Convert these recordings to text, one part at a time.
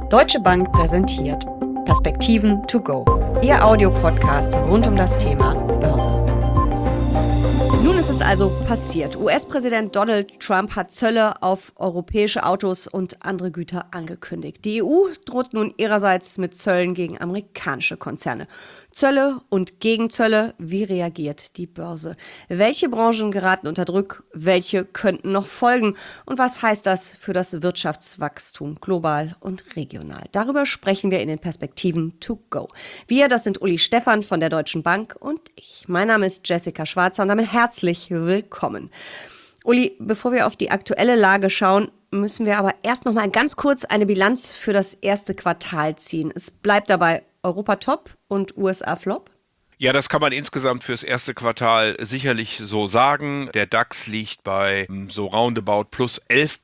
Deutsche Bank präsentiert Perspektiven to go, Ihr Audiopodcast rund um das Thema Börse. Nun ist es also passiert. US-Präsident Donald Trump hat Zölle auf europäische Autos und andere Güter angekündigt. Die EU droht nun ihrerseits mit Zöllen gegen amerikanische Konzerne. Zölle und Gegenzölle, wie reagiert die Börse? Welche Branchen geraten unter Druck? Welche könnten noch folgen? Und was heißt das für das Wirtschaftswachstum global und regional? Darüber sprechen wir in den Perspektiven to go. Wir, das sind Uli Stephan von der Deutschen Bank und ich. Mein Name ist Jessica Schwarzer und damit herzlich willkommen. Uli, bevor wir auf die aktuelle Lage schauen, müssen wir aber erst noch mal ganz kurz eine Bilanz für das erste Quartal ziehen. Es bleibt dabei Europa top und USA flop? Ja, das kann man insgesamt fürs erste Quartal sicherlich so sagen. Der DAX liegt bei so roundabout plus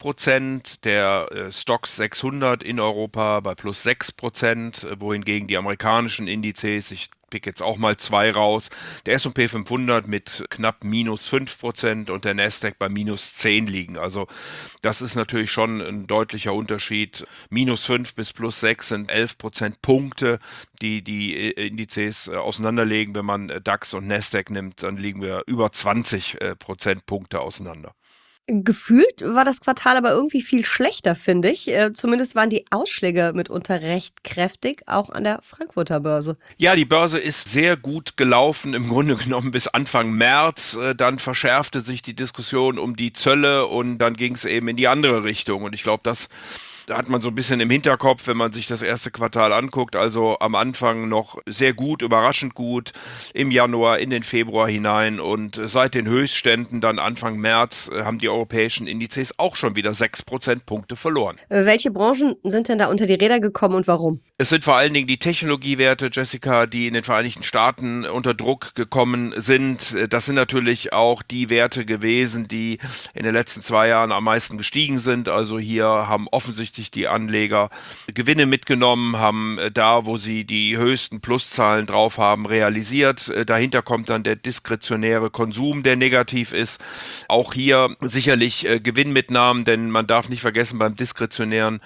11%, der Stoxx 600 in Europa bei plus 6%, wohingegen die amerikanischen Indizes, ich pick jetzt auch mal zwei raus, der S&P 500 mit knapp minus 5% und der Nasdaq bei minus 10 liegen. Also das ist natürlich schon ein deutlicher Unterschied. Minus 5 bis plus 6 sind 11 Prozentpunkte, die Indizes auseinanderlegen. Wenn man DAX und Nasdaq nimmt, dann liegen wir über 20 Prozentpunkte auseinander. Gefühlt war das Quartal aber irgendwie viel schlechter, finde ich. Zumindest waren die Ausschläge mitunter recht kräftig, auch an der Frankfurter Börse. Ja, die Börse ist sehr gut gelaufen, im Grunde genommen bis Anfang März. Dann verschärfte sich die Diskussion um die Zölle und dann ging es eben in die andere Richtung. Und ich glaube, das hat man so ein bisschen im Hinterkopf, wenn man sich das erste Quartal anguckt. Also am Anfang noch sehr gut, überraschend gut, im Januar, in den Februar hinein. Und seit den Höchstständen dann Anfang März haben die europäischen Indizes auch schon wieder 6 Prozentpunkte verloren. Welche Branchen sind denn da unter die Räder gekommen und warum? Es sind vor allen Dingen die Technologiewerte, Jessica, die in den Vereinigten Staaten unter Druck gekommen sind. Das sind natürlich auch die Werte gewesen, die in den letzten 2 Jahren am meisten gestiegen sind. Also hier haben offensichtlich die Anleger Gewinne mitgenommen, haben da, wo sie die höchsten Pluszahlen drauf haben, realisiert. Dahinter kommt dann der diskretionäre Konsum, der negativ ist. Auch hier sicherlich Gewinnmitnahmen, denn man darf nicht vergessen, beim diskretionären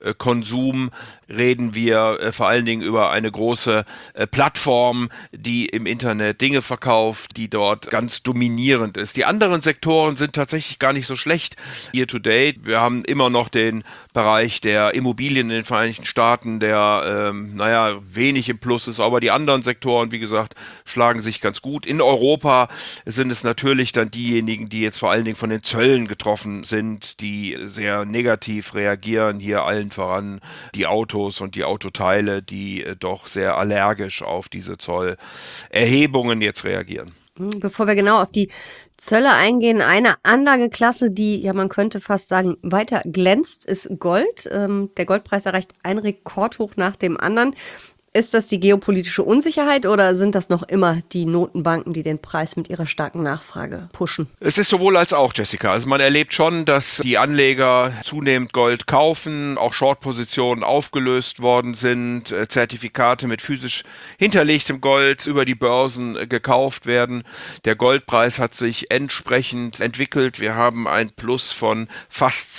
Konsum reden wir vor allen Dingen über eine große Plattform, die im Internet Dinge verkauft, die dort ganz dominierend ist. Die anderen Sektoren sind tatsächlich gar nicht so schlecht. Year to date, wir haben immer noch den Bereich der Immobilien in den Vereinigten Staaten, der wenig im Plus ist, aber die anderen Sektoren, wie gesagt, schlagen sich ganz gut. In Europa sind es natürlich dann diejenigen, die jetzt vor allen Dingen von den Zöllen getroffen sind, die sehr negativ reagieren, hier allen voran die Autos und die Autoteile, die doch sehr allergisch auf diese Zollerhebungen jetzt reagieren. Bevor wir genau auf die Zölle eingehen, eine Anlageklasse, die, ja man könnte fast sagen, weiter glänzt, ist Gold. Der Goldpreis erreicht ein Rekordhoch nach dem anderen. Ist das die geopolitische Unsicherheit oder sind das noch immer die Notenbanken, die den Preis mit ihrer starken Nachfrage pushen? Es ist sowohl als auch, Jessica. Also man erlebt schon, dass die Anleger zunehmend Gold kaufen, auch Short-Positionen aufgelöst worden sind, Zertifikate mit physisch hinterlegtem Gold über die Börsen gekauft werden. Der Goldpreis hat sich entsprechend entwickelt. Wir haben ein Plus von fast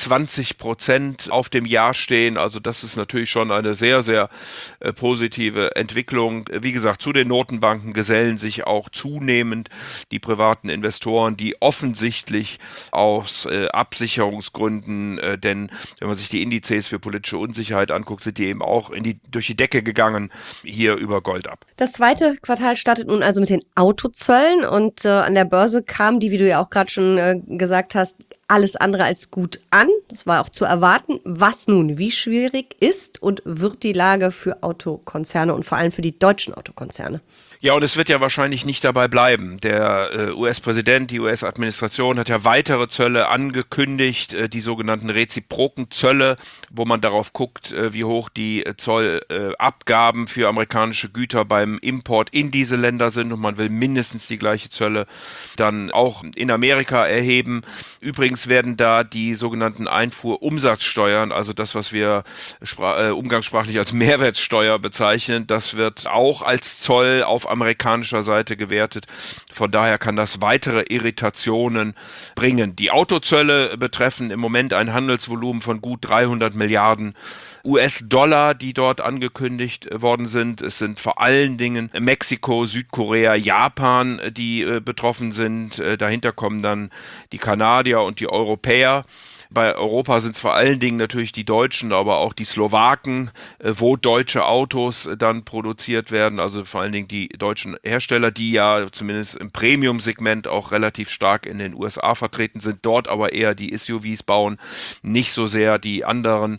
20% auf dem Jahr stehen. Also das ist natürlich schon eine sehr, sehr positive Entwicklung. Wie gesagt, zu den Notenbanken gesellen sich auch zunehmend die privaten Investoren, die offensichtlich aus Absicherungsgründen, denn wenn man sich die Indizes für politische Unsicherheit anguckt, sind die eben auch durch die Decke gegangen, hier über Gold ab. Das zweite Quartal startet nun also mit den Autozöllen und an der Börse kam die, wie du ja auch gerade schon gesagt hast, alles andere als gut an. Das war auch zu erwarten. Was nun? Wie schwierig ist und wird die Lage für Autokonzerne und vor allem für die deutschen Autokonzerne? Ja, und es wird ja wahrscheinlich nicht dabei bleiben. Der US-Präsident, die US-Administration hat ja weitere Zölle angekündigt, die sogenannten reziproken Zölle, wo man darauf guckt, wie hoch die Zollabgaben für amerikanische Güter beim Import in diese Länder sind, und man will mindestens die gleiche Zölle dann auch in Amerika erheben. Übrigens werden da die sogenannten Einfuhrumsatzsteuern, also das, was wir umgangssprachlich als Mehrwertsteuer bezeichnen, das wird auch als Zoll auf amerikanischer Seite gewertet. Von daher kann das weitere Irritationen bringen. Die Autozölle betreffen im Moment ein Handelsvolumen von gut 300 Milliarden US-Dollar, die dort angekündigt worden sind. Es sind vor allen Dingen Mexiko, Südkorea, Japan, die betroffen sind. Dahinter kommen dann die Kanadier und die Europäer. Bei Europa sind es vor allen Dingen natürlich die Deutschen, aber auch die Slowaken, wo deutsche Autos dann produziert werden, also vor allen Dingen die deutschen Hersteller, die ja zumindest im Premium-Segment auch relativ stark in den USA vertreten sind, dort aber eher die SUVs bauen, nicht so sehr die anderen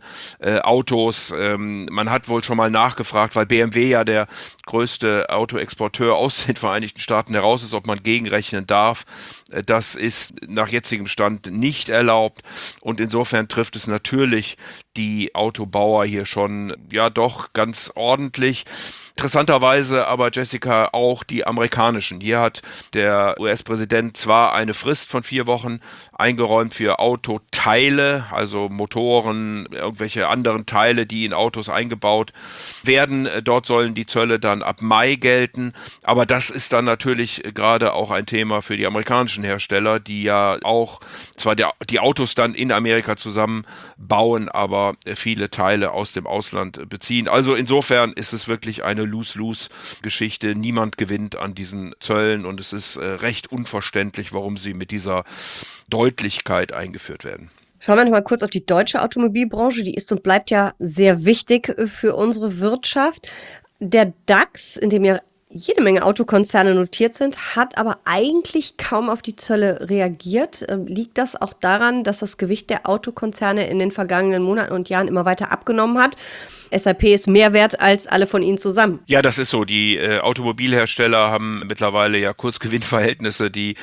Autos. Man hat wohl schon mal nachgefragt, weil BMW ja der größte Autoexporteur aus den Vereinigten Staaten heraus ist, ob man gegenrechnen darf. Das ist nach jetzigem Stand nicht erlaubt. Und insofern trifft es natürlich die Autobauer hier schon, ja doch ganz ordentlich. Interessanterweise aber, Jessica, auch die amerikanischen. Hier hat der US-Präsident zwar eine Frist von 4 Wochen eingeräumt für Autoteile, also Motoren, irgendwelche anderen Teile, die in Autos eingebaut werden. Dort sollen die Zölle dann ab Mai gelten. Aber das ist dann natürlich gerade auch ein Thema für die amerikanischen Hersteller, die ja auch zwar die Autos dann in Amerika zusammenbauen, aber viele Teile aus dem Ausland beziehen. Also insofern ist es wirklich eine Lose-Lose-Geschichte. Niemand gewinnt an diesen Zöllen und es ist recht unverständlich, warum sie mit dieser Deutlichkeit eingeführt werden. Schauen wir noch mal kurz auf die deutsche Automobilbranche. Die ist und bleibt ja sehr wichtig für unsere Wirtschaft. Der DAX, in dem ja jede Menge Autokonzerne notiert sind, hat aber eigentlich kaum auf die Zölle reagiert. Liegt das auch daran, dass das Gewicht der Autokonzerne in den vergangenen Monaten und Jahren immer weiter abgenommen hat? SAP ist mehr wert als alle von ihnen zusammen. Ja, das ist so. Die Automobilhersteller haben mittlerweile ja Kursgewinnverhältnisse, die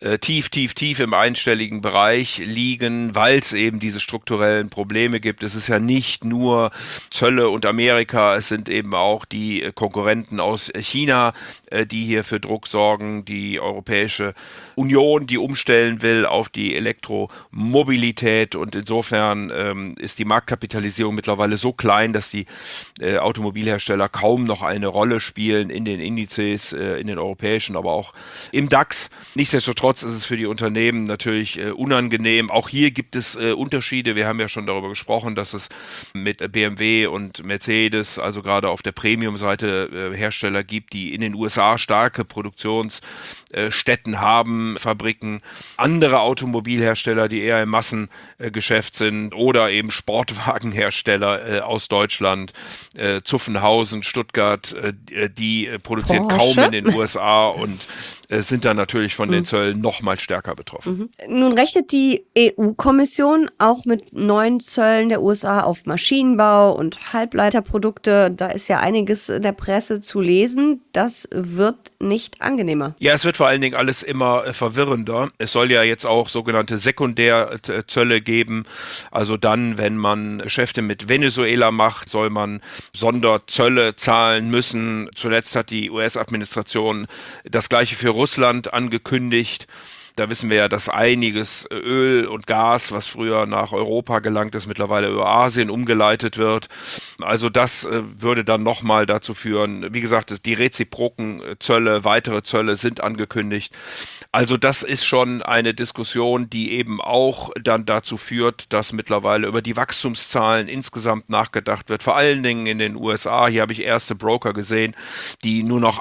tief im einstelligen Bereich liegen, weil es eben diese strukturellen Probleme gibt. Es ist ja nicht nur Zölle und Amerika, es sind eben auch die Konkurrenten aus China, die hier für Druck sorgen, die Europäische Union, die umstellen will auf die Elektromobilität und insofern ist die Marktkapitalisierung mittlerweile so klein, dass die Automobilhersteller kaum noch eine Rolle spielen in den Indizes, in den europäischen, aber auch im DAX. Nichtsdestotrotz ist es für die Unternehmen natürlich unangenehm. Auch hier gibt es Unterschiede. Wir haben ja schon darüber gesprochen, dass es mit BMW und Mercedes, also gerade auf der Premium-Seite Hersteller gibt, die in den USA starke Produktionsstätten haben, Fabriken. Andere Automobilhersteller, die eher im Massengeschäft sind oder eben Sportwagenhersteller aus Deutschland, Zuffenhausen, Stuttgart, die produzieren Porsche kaum in den USA und sind dann natürlich von den Zöllen noch mal stärker betroffen. Nun rechnet die EU-Kommission auch mit neuen Zöllen der USA auf Maschinenbau und Halbleiterprodukte. Da ist ja einiges in der Presse zu lesen. Das wird nicht angenehmer. Ja, es wird vor allen Dingen alles immer verwirrender. Es soll ja jetzt auch sogenannte Sekundärzölle geben. Also dann, wenn man Geschäfte mit Venezuela macht, soll man Sonderzölle zahlen müssen. Zuletzt hat die US-Administration das Gleiche für Russland angekündigt. Da wissen wir ja, dass einiges Öl und Gas, was früher nach Europa gelangt ist, mittlerweile über Asien umgeleitet wird. Also das würde dann nochmal dazu führen, wie gesagt, die reziproken Zölle, weitere Zölle sind angekündigt. Also das ist schon eine Diskussion, die eben auch dann dazu führt, dass mittlerweile über die Wachstumszahlen insgesamt nachgedacht wird. Vor allen Dingen in den USA. Hier habe ich erste Broker gesehen, die nur noch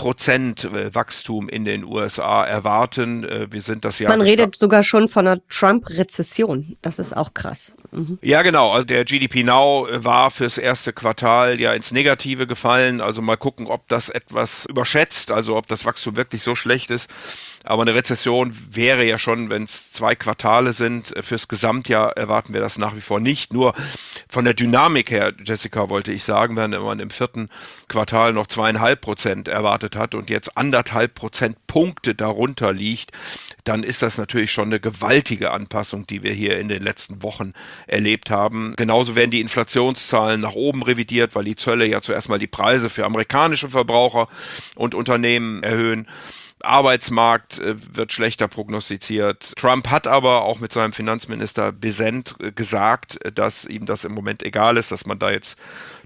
1% Wachstum in den USA erwarten. Wir sind das Jahr Man redet sogar schon von einer Trump-Rezession. Das ist auch krass. Ja, genau. Also der GDP Now war fürs erste Quartal ja ins Negative gefallen. Also mal gucken, ob das etwas überschätzt, also ob das Wachstum wirklich so schlecht ist. Aber eine Rezession wäre ja schon, wenn es 2 Quartale sind. Fürs Gesamtjahr erwarten wir das nach wie vor nicht. Nur von der Dynamik her, Jessica, wollte ich sagen, wenn man im 4. Quartal noch 2,5% erwartet hat und jetzt 1,5 Prozentpunkte darunter liegt, dann ist das natürlich schon eine gewaltige Anpassung, die wir hier in den letzten Wochen erlebt haben. Genauso werden die Inflationszahlen nach oben revidiert, weil die Zölle ja zuerst mal die Preise für amerikanische Verbraucher und Unternehmen erhöhen. Arbeitsmarkt wird schlechter prognostiziert. Trump hat aber auch mit seinem Finanzminister Bessent gesagt, dass ihm das im Moment egal ist, dass man da jetzt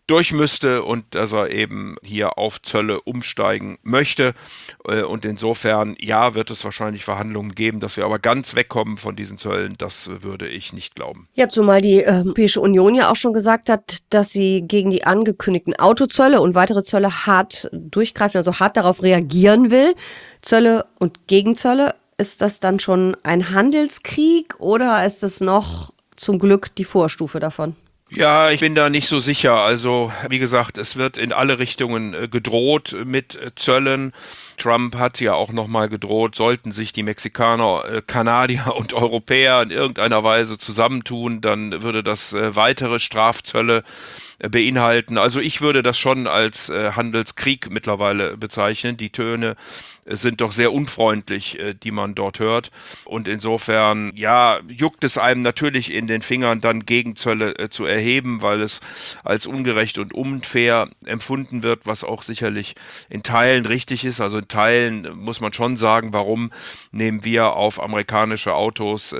durch müsste und dass er eben hier auf Zölle umsteigen möchte. Und insofern, ja, wird es wahrscheinlich Verhandlungen geben, dass wir aber ganz wegkommen von diesen Zöllen, das würde ich nicht glauben. Ja, zumal die Europäische Union ja auch schon gesagt hat, dass sie gegen die angekündigten Autozölle und weitere Zölle hart durchgreifen, also hart darauf reagieren will. Zölle und Gegenzölle, ist das dann schon ein Handelskrieg oder ist es noch zum Glück die Vorstufe davon? Ja, ich bin da nicht so sicher. Also, wie gesagt, es wird in alle Richtungen gedroht mit Zöllen. Trump hat ja auch nochmal gedroht, sollten sich die Mexikaner, Kanadier und Europäer in irgendeiner Weise zusammentun, dann würde das weitere Strafzölle beinhalten. Also ich würde das schon als Handelskrieg mittlerweile bezeichnen. Die Töne sind doch sehr unfreundlich, die man dort hört. Und insofern, ja, juckt es einem natürlich in den Fingern, dann Gegenzölle zu erheben, weil es als ungerecht und unfair empfunden wird, was auch sicherlich in Teilen richtig ist. Also in Teilen muss man schon sagen, warum nehmen wir auf amerikanische Autos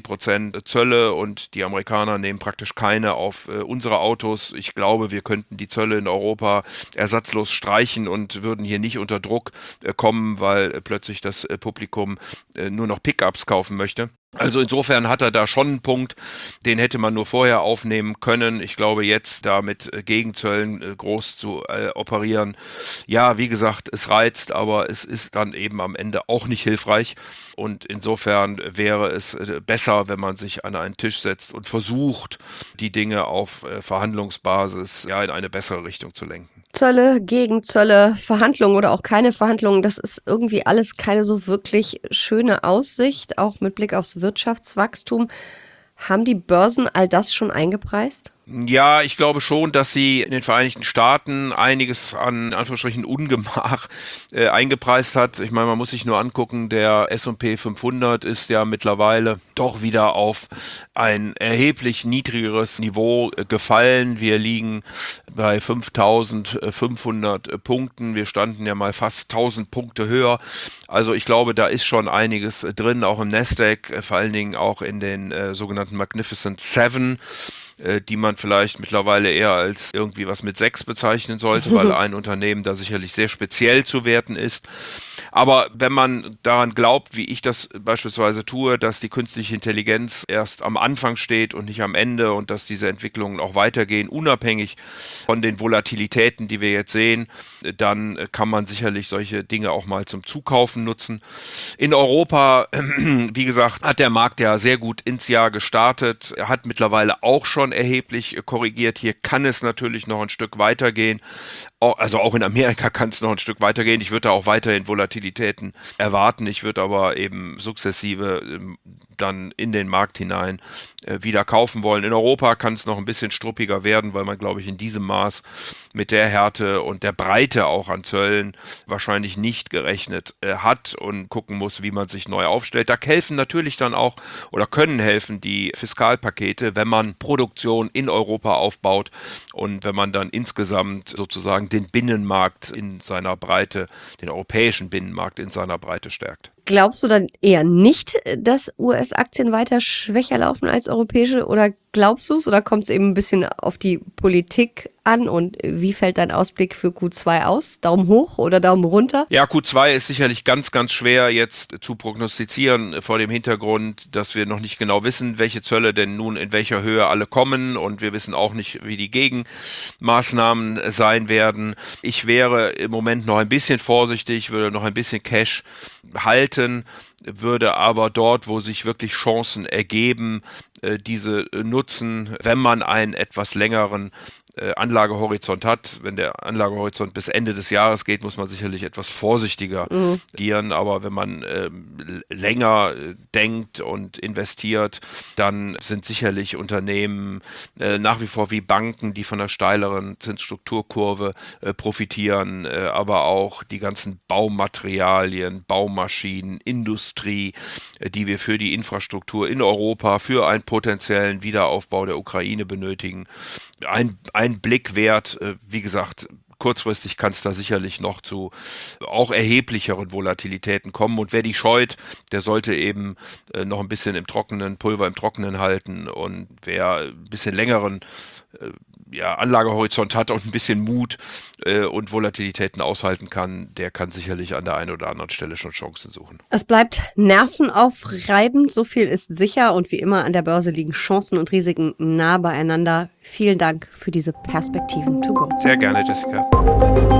10% Zölle und die Amerikaner nehmen praktisch keine auf unsere Autos. Ich glaube, wir könnten die Zölle in Europa ersatzlos streichen und würden hier nicht unter Druck kommen, weil plötzlich das Publikum nur noch Pickups kaufen möchte. Also insofern hat er da schon einen Punkt, den hätte man nur vorher aufnehmen können. Ich glaube, jetzt da mit Gegenzöllen groß zu operieren, ja, wie gesagt, es reizt, aber es ist dann eben am Ende auch nicht hilfreich. Und insofern wäre es besser, wenn man sich an einen Tisch setzt und versucht, die Dinge auf Verhandlungsbasis ja in eine bessere Richtung zu lenken. Zölle, Gegenzölle, Verhandlungen oder auch keine Verhandlungen, das ist irgendwie alles keine so wirklich schöne Aussicht, auch mit Blick aufs Wirtschaftswachstum. Haben die Börsen all das schon eingepreist? Ja, ich glaube schon, dass sie in den Vereinigten Staaten einiges an, in Anführungsstrichen, Ungemach eingepreist hat. Ich meine, man muss sich nur angucken, der S&P 500 ist ja mittlerweile doch wieder auf ein erheblich niedrigeres Niveau gefallen. Wir liegen bei 5.500 Punkten. Wir standen ja mal fast 1.000 Punkte höher. Also ich glaube, da ist schon einiges drin, auch im Nasdaq, vor allen Dingen auch in den sogenannten Magnificent Seven, die man vielleicht mittlerweile eher als irgendwie was mit 6 bezeichnen sollte, weil ein Unternehmen da sicherlich sehr speziell zu werten ist. Aber wenn man daran glaubt, wie ich das beispielsweise tue, dass die künstliche Intelligenz erst am Anfang steht und nicht am Ende und dass diese Entwicklungen auch weitergehen, unabhängig von den Volatilitäten, die wir jetzt sehen, dann kann man sicherlich solche Dinge auch mal zum Zukaufen nutzen. In Europa, wie gesagt, hat der Markt ja sehr gut ins Jahr gestartet. Er hat mittlerweile auch schon erheblich korrigiert. Hier kann es natürlich noch ein Stück weitergehen. Also auch in Amerika kann es noch ein Stück weitergehen. Ich würde da auch weiterhin Volatilitäten erwarten. Ich würde aber eben sukzessive dann in den Markt hinein wieder kaufen wollen. In Europa kann es noch ein bisschen struppiger werden, weil man, glaube ich, in diesem Maß mit der Härte und der Breite auch an Zöllen wahrscheinlich nicht gerechnet hat und gucken muss, wie man sich neu aufstellt. Da helfen natürlich dann auch oder können helfen die Fiskalpakete, wenn man Produktion in Europa aufbaut und wenn man dann insgesamt sozusagen den Binnenmarkt in seiner Breite, den europäischen Binnenmarkt in seiner Breite stärkt. Glaubst du dann eher nicht, dass US-Aktien weiter schwächer laufen als europäische? Oder glaubst du es? Oder kommt es eben ein bisschen auf die Politik an? Und wie fällt dein Ausblick für Q2 aus? Daumen hoch oder Daumen runter? Ja, Q2 ist sicherlich ganz, ganz schwer jetzt zu prognostizieren vor dem Hintergrund, dass wir noch nicht genau wissen, welche Zölle denn nun in welcher Höhe alle kommen. Und wir wissen auch nicht, wie die Gegenmaßnahmen sein werden. Ich wäre im Moment noch ein bisschen vorsichtig, würde noch ein bisschen Cash halten, würde aber dort, wo sich wirklich Chancen ergeben, diese nutzen, wenn man einen etwas längeren Anlagehorizont hat. Wenn der Anlagehorizont bis Ende des Jahres geht, muss man sicherlich etwas vorsichtiger agieren. Aber wenn man länger denkt und investiert, dann sind sicherlich Unternehmen nach wie vor wie Banken, die von einer steileren Zinsstrukturkurve profitieren, aber auch die ganzen Baumaterialien, Baumaschinen, Industrie, die wir für die Infrastruktur in Europa, für einen potenziellen Wiederaufbau der Ukraine benötigen. Ein Blick wert, wie gesagt, kurzfristig kann es da sicherlich noch zu auch erheblicheren Volatilitäten kommen. Und wer die scheut, der sollte eben noch ein bisschen Pulver im Trockenen halten. Und wer ein bisschen längeren Anlagehorizont hat und ein bisschen Mut und Volatilitäten aushalten kann, der kann sicherlich an der einen oder anderen Stelle schon Chancen suchen. Es bleibt nervenaufreibend, so viel ist sicher. Und wie immer an der Börse liegen Chancen und Risiken nah beieinander. Vielen Dank für diese Perspektiven to go. Sehr gerne, Jessica.